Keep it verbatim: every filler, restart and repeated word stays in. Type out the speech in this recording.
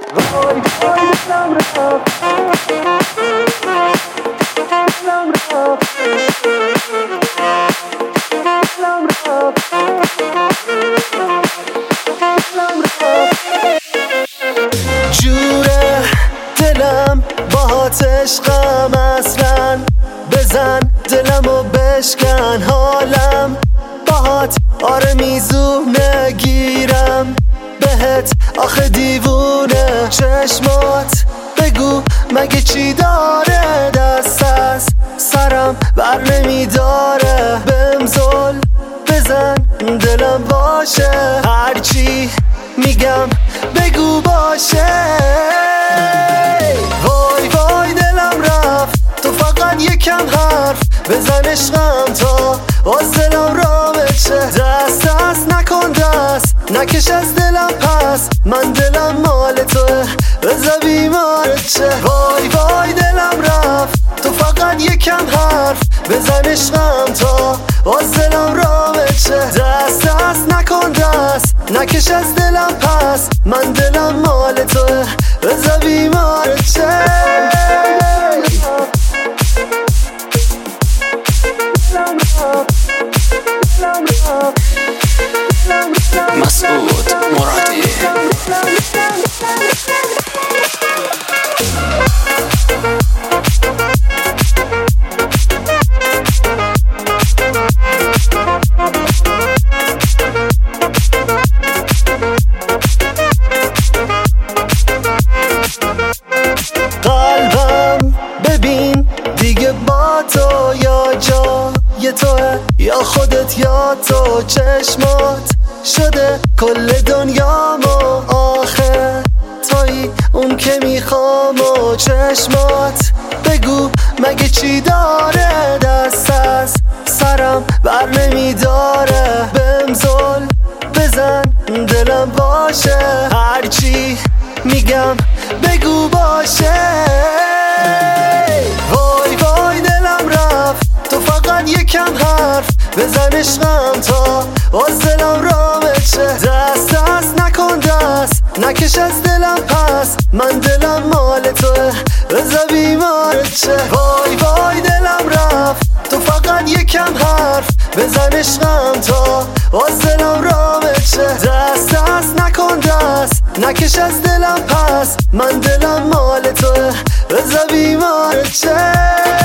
وای وای دلم رفت دلم رفت دلم رفت دلم رفت جوره دلم باهات عشقم اصلا بزن دلمو بشکن حالم باهات آره میزونه گیرم بهت آخه دیوونه چشمات بگو مگه چی داره دست از سرم بر نمیداره بهم زل بزن دلم باشه هرچی میگم بگو باشه وای وای دلم رفت تو فقط یکم حرف بزن عشقم تا از دلم را بچه دست دست نکن دست نکش از دلم پس من دلم مال توه بذار بیمارت چه وای وای دلم رفت تو فقط یکم حرف بزن عشقم تا از دلم را بچه دست دست نکن دست نکش از دلم پس من دلم مال توه بذار بیمارت چه مسعود مرادی قلبم ببین دیگه با تو یا جای توه یا خودت یا تو چشمات شده کل دنیامو آخه تویی اون که میخوام و چشمات بگو مگه چی داره دست از سرم بر نمیداره بهم زل بزن دلم باشه هرچی میگم بگو باشه وای وای دلم رفت تو فقط یکم حرف بزن عشقم تا از دلم را بچه دست دست نکن دست نکش از دلم پس من دلم مال توه بذار بیمارت چه وای وای دلم رفت تو فقط یکم حرف بزن عشقم تا از دلم را بچه دست دست نکن دست نکش از دلم پس من دلم مال توه بذار بیمارت چه